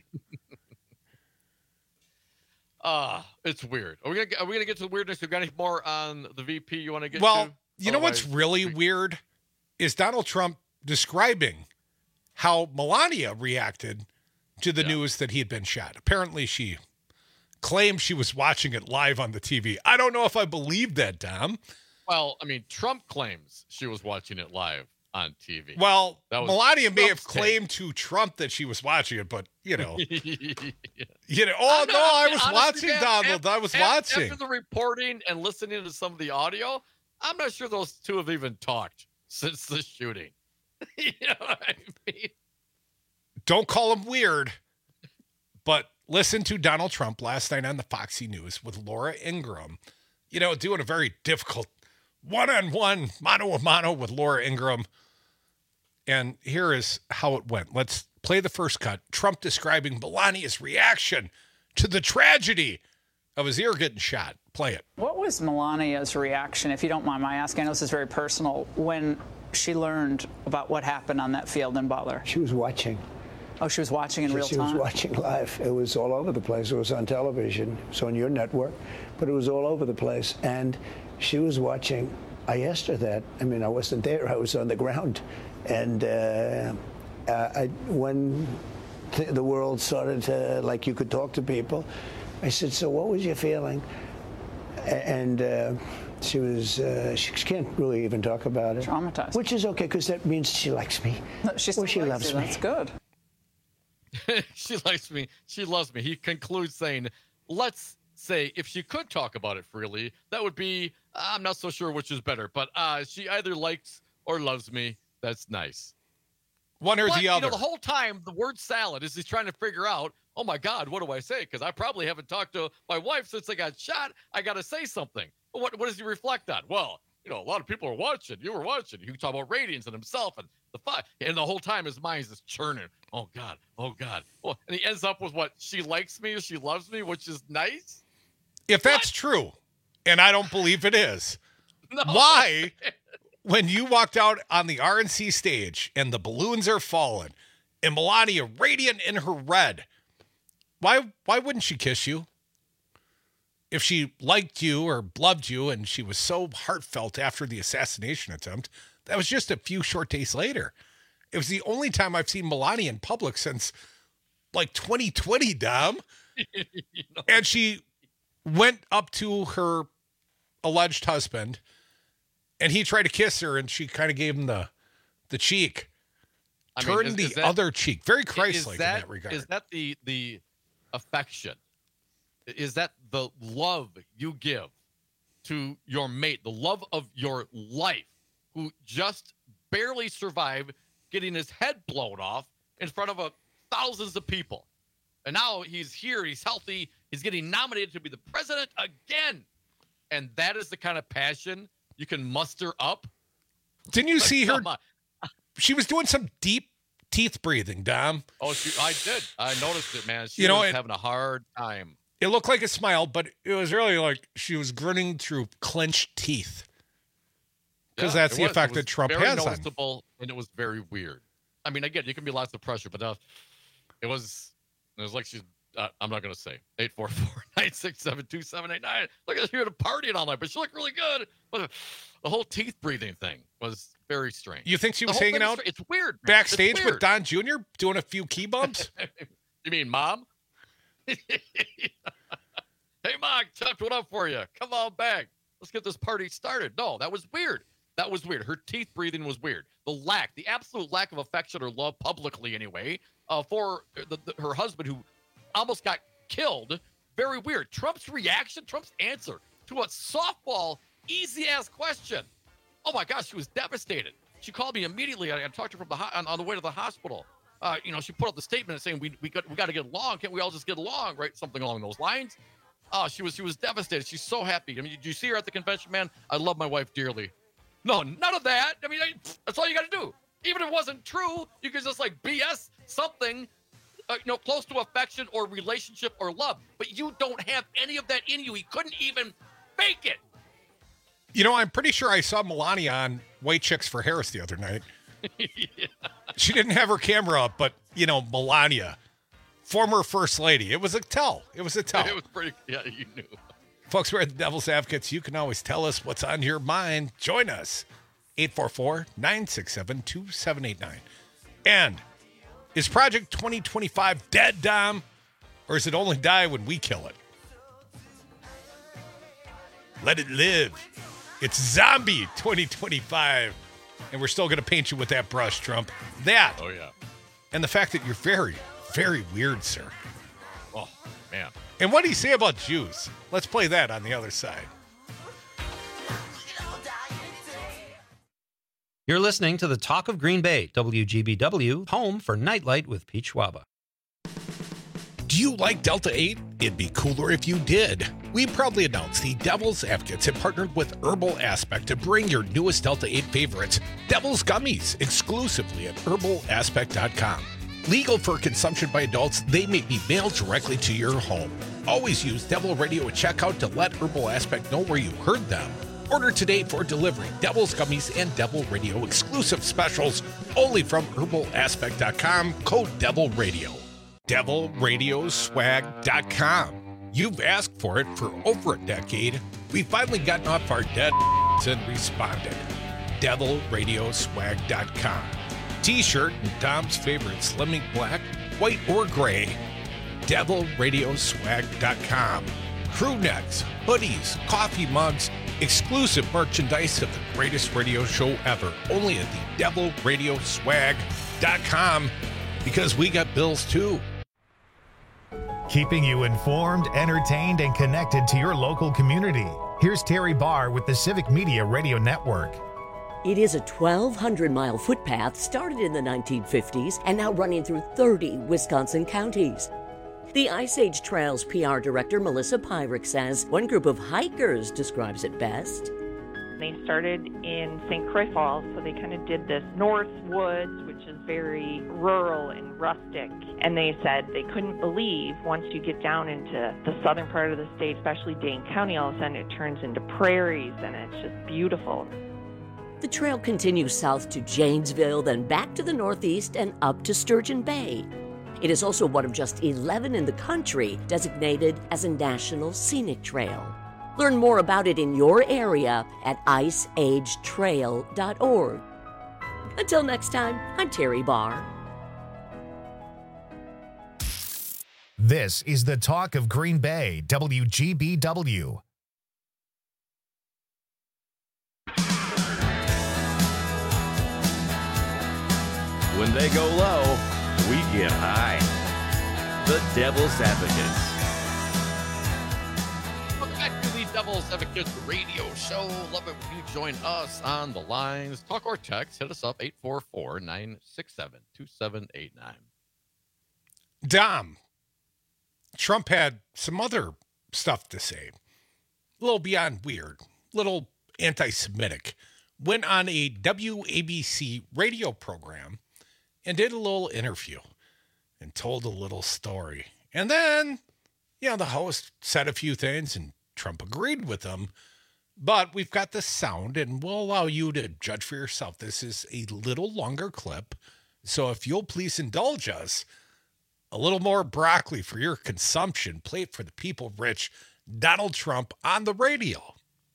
It's weird. Are we gonna get to the weirdness? You got any more on the VP you want to get to? Well, you know what's really weird is Donald Trump describing how Melania reacted to the news that he had been shot. Apparently, she claimed she was watching it live on the TV. I don't know if I believe that, Dom. Well, I mean, Trump claims she was watching it live on TV. Well, Melania may have claimed to Trump that she was watching it, but I was watching, Donald. I was watching. After the reporting and listening to some of the audio, I'm not sure those two have even talked since the shooting. You know what I mean? Don't call him weird, but listened to Donald Trump last night on the Foxy News with Laura Ingraham, doing a very difficult one-on-one, mano-a-mano with Laura Ingraham. And here is how it went. Let's play the first cut. Trump describing Melania's reaction to the tragedy of his ear getting shot. Play it. What was Melania's reaction, if you don't mind my asking? I know this is very personal, when she learned about what happened on that field in Butler? She was watching. Oh, she was watching in real time? She was watching live. It was all over the place. It was on television. It was on your network, but it was all over the place. And she was watching. I asked her that. I mean, I wasn't there. I was on the ground. And when the world started to, like, you could talk to people, I said, so what was your feeling? And she can't really even talk about it. Traumatized. Which is okay, because that means she likes me. No, she loves me. That's good. She likes me. She loves me. He concludes saying, let's say if she could talk about it freely, that would be, I'm not so sure which is better, but she either likes or loves me. That's nice. One or the other. The whole time, the word salad is he's trying to figure out, oh my God, what do I say? Because I probably haven't talked to my wife since I got shot. I got to say something. What does he reflect on? Well, a lot of people are watching. You were watching. You talk about ratings and himself and the fight. And the whole time his mind's just churning. Oh God. Oh God. Well, and he ends up with what? She likes me or she loves me, which is nice. If that's true, and I don't believe it is, why, when you walked out on the RNC stage and the balloons are falling and Melania radiant in her red, why wouldn't she kiss you? If she liked you or loved you and she was so heartfelt after the assassination attempt, that was just a few short days later. It was the only time I've seen Melania in public since like 2020, Dom. And she went up to her alleged husband and he tried to kiss her and she kind of gave him the cheek. Turned the other cheek. Very Christ-like in that regard. Is that the affection? Is that the love you give to your mate, the love of your life, who just barely survived getting his head blown off in front of thousands of people? And now he's here, he's healthy, he's getting nominated to be the president again. And that is the kind of passion you can muster up. Didn't you see her? She was doing some deep teeth breathing, Dom. Oh, I did. I noticed it, man. She was having a hard time. It looked like a smile, but it was really like she was grinning through clenched teeth. Because that's the effect that Trump has on. Very noticeable, and it was very weird. I mean, again, you can be lots of pressure, but it was like she's, I'm not going to say, 844-967-2789. Look at her partying all night, but she looked really good. But the whole teeth breathing thing was very strange. You think she was hanging out it's weird, man. backstage with Don Jr. doing a few key bumps? You mean Mom? Hey, Mom, chopped one up for you. Come on back. Let's get this party started. No, that was weird. That was weird. Her teeth breathing was weird. The absolute lack of affection or love publicly anyway, for her husband who almost got killed. Very weird. Trump's reaction, Trump's answer to a softball, easy-ass question. Oh, my gosh, she was devastated. She called me immediately. I talked to her on the way to the hospital. She put up the statement saying we got to get along. Can't we all just get along, right? Something along those lines. She was devastated. She's so happy. I mean, did you see her at the convention, man? I love my wife dearly. No, none of that. I mean, that's all you got to do. Even if it wasn't true, you could just like BS something, close to affection or relationship or love. But you don't have any of that in you. He couldn't even fake it. I'm pretty sure I saw Melania on White Chicks for Harris the other night. Yeah. She didn't have her camera up, but, Melania, former First Lady. It was a tell. It was pretty, yeah, you knew. Folks, we're at the Devil's Advocates. You can always tell us what's on your mind. Join us. 844-967-2789. And is Project 2025 dead, Dom? Or does it only die when we kill it? Let it live. It's Zombie 2025. And we're still going to paint you with that brush, Trump. That. Oh, yeah. And the fact that you're very, very weird, sir. Oh, man. And what do you say about Jews? Let's play that on the other side. You're listening to the Talk of Green Bay, WGBW, home for Nightlight with Pete Schwaba. Do you like Delta 8? It'd be cooler if you did. We proudly announce the Devil's Advocates have partnered with Herbal Aspect to bring your newest Delta 8 favorites, Devil's Gummies, exclusively at herbalaspect.com. Legal for consumption by adults, they may be mailed directly to your home. Always use Devil Radio at checkout to let Herbal Aspect know where you heard them. Order today for delivery. Devil's Gummies and Devil Radio exclusive specials only from herbalaspect.com, code Devil Radio. DevilRadioswag.com. You've asked for it for over a decade. We've finally gotten off our dead and responded. DevilRadioswag.com. T-shirt and Dom's favorite Slimming Black, white or gray. DevilRadioswag.com. Crew necks, hoodies, coffee mugs, exclusive merchandise of the greatest radio show ever. Only at the DevilRadioswag.com, because we got bills too. Keeping you informed, entertained, and connected to your local community. Here's Terry Barr with the Civic Media Radio Network. It is a 1,200-mile footpath started in the 1950s and now running through 30 Wisconsin counties. The Ice Age Trails PR director, Melissa Pyrick, says one group of hikers describes it best. They started in St. Croix Falls, so they kind of did this North Woods, which is very rural and rustic. And they said they couldn't believe once you get down into the southern part of the state, especially Dane County, all of a sudden it turns into prairies and it's just beautiful. The trail continues south to Janesville, then back to the northeast and up to Sturgeon Bay. It is also one of just 11 in the country designated as a National Scenic Trail. Learn more about it in your area at iceagetrail.org. Until next time, I'm Terry Barr. This is the Talk of Green Bay, WGBW. When they go low, we get high. The Devil's Advocates. Welcome back to the Devil's Advocates radio show. Love it when you join us on the lines. Talk or text. Hit us up, 844-967-2789. Dom, Trump had some other stuff to say. A little beyond weird, little anti-Semitic. Went on a WABC radio program and did a little interview and told a little story. And then, the host said a few things and Trump agreed with them. But we've got the sound and we'll allow you to judge for yourself. This is a little longer clip. So if you'll please indulge us, a little more broccoli for your consumption. Play it for the people, Rich. Donald Trump on the radio.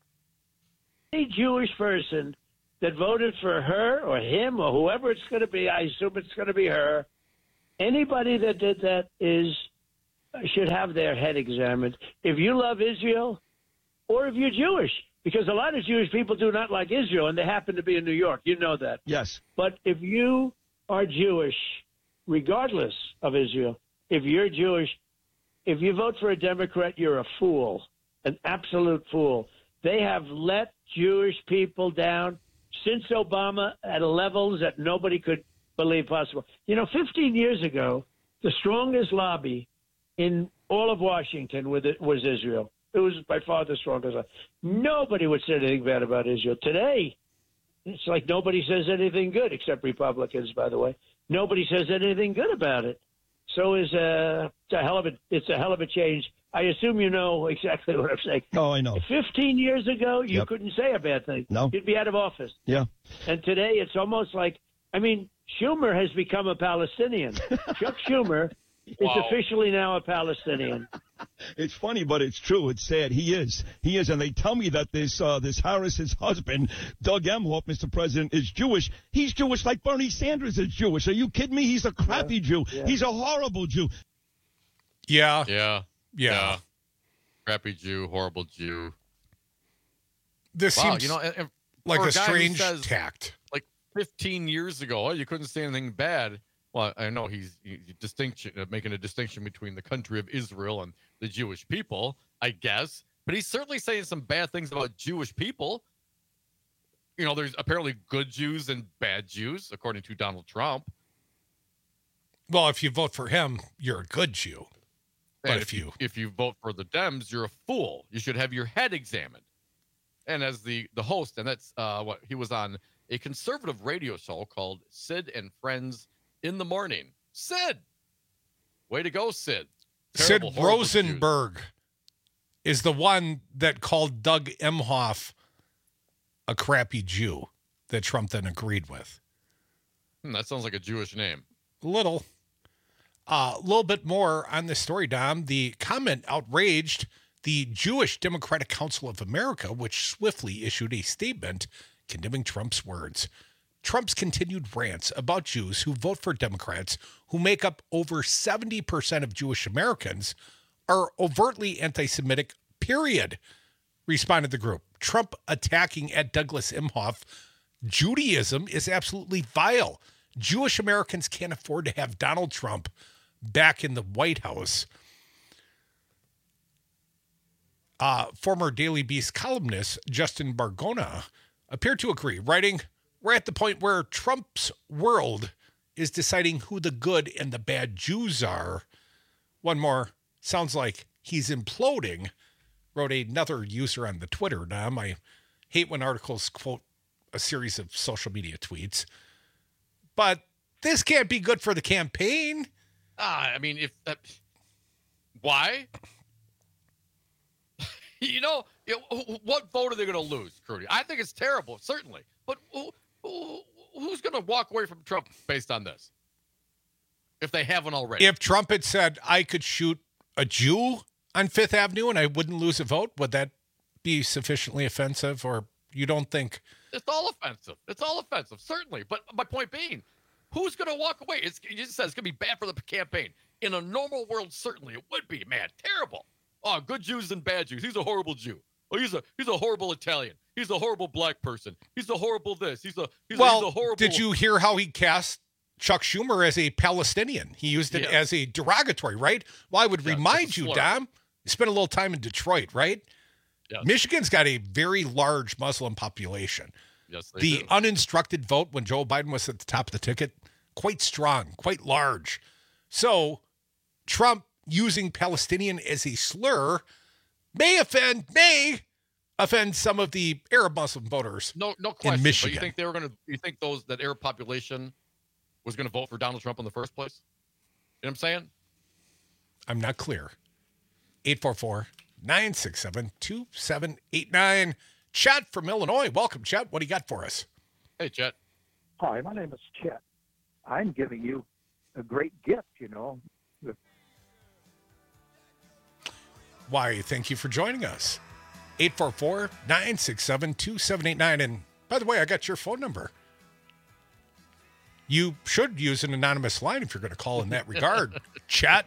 Any Jewish person that voted for her or him or whoever it's going to be, I assume it's going to be her, anybody that did that should have their head examined. If you love Israel or if you're Jewish, because a lot of Jewish people do not like Israel, and they happen to be in New York. You know that. Yes. But if you are Jewish, regardless of Israel, if you're Jewish, if you vote for a Democrat, you're a fool, an absolute fool. They have let Jewish people down since Obama at levels that nobody could believe possible. 15 years ago, the strongest lobby in all of Washington was Israel. It was by far the strongest lobby. Nobody would say anything bad about Israel. Today, it's like nobody says anything good, except Republicans, by the way. Nobody says anything good about it. So it's a hell of a change. I assume you know exactly what I'm saying. Oh, I know. 15 years ago, you couldn't say a bad thing. No. You'd be out of office. Yeah. And today, it's almost like, Schumer has become a Palestinian. Chuck Schumer is officially now a Palestinian. It's funny, but it's true. It's sad. He is. And they tell me that this Harris's husband, Doug Emhoff, Mr. President, is Jewish. He's Jewish like Bernie Sanders is Jewish. Are you kidding me? He's a crappy Jew. Yeah. He's a horrible Jew. Yeah. Crappy Jew, horrible Jew. This seems like a strange tact. Like 15 years ago, you couldn't say anything bad. Well, I know he's making a distinction between the country of Israel and the Jewish people, I guess. But he's certainly saying some bad things about Jewish people. There's apparently good Jews and bad Jews, according to Donald Trump. Well, if you vote for him, you're a good Jew. But And if you vote for the Dems, you're a fool. You should have your head examined. And as the host, and that's what he was on a conservative radio show called Sid and Friends in the Morning. Sid, way to go, Sid. Terrible, Sid horrible Rosenberg is the one that called Doug Emhoff a crappy Jew that Trump then agreed with. That sounds like a Jewish name. A little bit more on this story, Dom. The comment outraged the Jewish Democratic Council of America, which swiftly issued a statement condemning Trump's words. Trump's continued rants about Jews who vote for Democrats, who make up over 70% of Jewish Americans, are overtly anti-Semitic, period, responded the group. Trump attacking at Douglas Emhoff, Judaism is absolutely vile. Jewish Americans can't afford to have Donald Trump back in the White House. Former Daily Beast columnist Justin Bargona appeared to agree, writing, "We're at the point where Trump's world is deciding who the good and the bad Jews are." One more, sounds like he's imploding, wrote another user on the Twitter. Now, I hate when articles quote a series of social media tweets, but this can't be good for the campaign. I mean, why? What vote are they going to lose, Crudy? I think it's terrible, certainly. But who's going to walk away from Trump based on this? If they haven't already. If Trump had said, I could shoot a Jew on Fifth Avenue and I wouldn't lose a vote, would that be sufficiently offensive? Or you don't think? It's all offensive. It's all offensive, certainly. But my point being, who's going to walk away? You just said it's going to be bad for the campaign. In a normal world, certainly it would be, man. Terrible. Oh, good Jews and bad Jews. He's a horrible Jew. Oh, he's a horrible Italian. He's a horrible black person. He's a horrible this. He's a horrible. Did you hear how he cast Chuck Schumer as a Palestinian? He used it as a derogatory, right? Well, I would remind you, Dom, you spent a little time in Detroit, right? Yes. Michigan's got a very large Muslim population. Yes, they the do. Uninstructed vote when Joe Biden was at the top of the ticket, quite strong, quite large. So Trump using Palestinian as a slur may offend some of the Arab Muslim voters. No question. In Michigan. But you think that Arab population was going to vote for Donald Trump in the first place? You know what I'm saying? I'm not clear. 844-967-2789. Chet from Illinois. Welcome, Chet. What do you got for us? Hey, Chet. Hi, my name is Chet. I'm giving you a great gift, Why, thank you for joining us. 844-967-2789. And by the way, I got your phone number. You should use an anonymous line if you're going to call in that regard. Chet.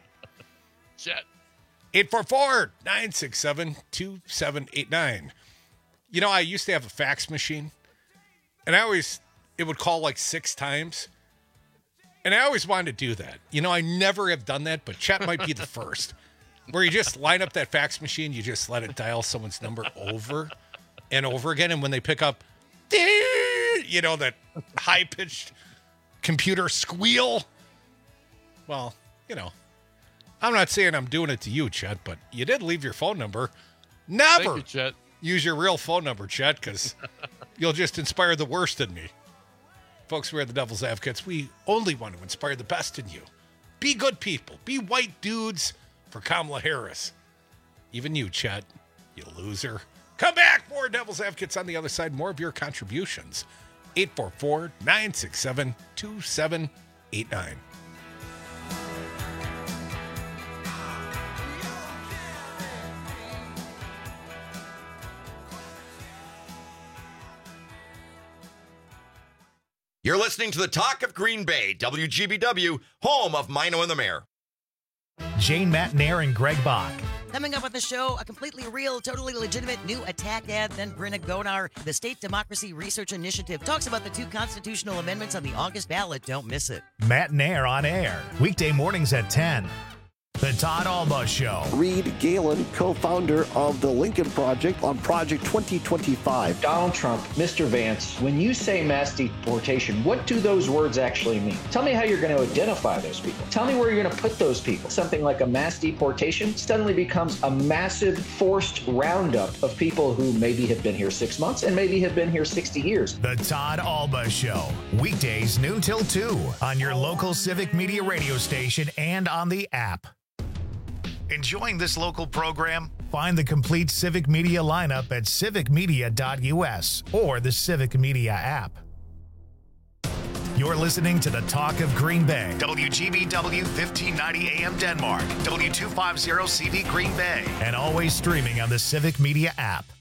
844-967-2789. I used to have a fax machine, and it would call like 6 times. And I always wanted to do that. I never have done that, but Chet might be the first. Where you just line up that fax machine, you just let it dial someone's number over and over again. And when they pick up, that high-pitched computer squeal. Well, I'm not saying I'm doing it to you, Chet, but you did leave your phone number. Never Thank you, Chet. Use your real phone number, Chet, because you'll just inspire the worst in me. Folks, we're the Devil's Advocates. We only want to inspire the best in you. Be good people. Be white dudes for Kamala Harris. Even you, Chet, you loser. Come back. More Devil's Advocates on the other side. More of your contributions. 844-967-2789. You're listening to the Talk of Green Bay, WGBW, home of Mino and the Mayor. Jane Matnair and Greg Bach. Coming up on the show, a completely real, totally legitimate new attack ad. Then Brenna Gonar, the State Democracy Research Initiative, talks about the 2 constitutional amendments on the August ballot. Don't miss it. Matnair on air. Weekday mornings at 10. The Todd Alba Show. Reed Galen, co-founder of the Lincoln Project on Project 2025. Donald Trump, Mr. Vance, when you say mass deportation, what do those words actually mean? Tell me how you're going to identify those people. Tell me where you're going to put those people. Something like a mass deportation suddenly becomes a massive forced roundup of people who maybe have been here 6 months and maybe have been here 60 years. The Todd Alba Show. Weekdays noon till 2 on your local Civic Media radio station and on the app. Enjoying this local program? Find the complete Civic Media lineup at civicmedia.us or the Civic Media app. You're listening to the Talk of Green Bay. WGBW 1590 AM Denmark. W250 CD Green Bay. And always streaming on the Civic Media app.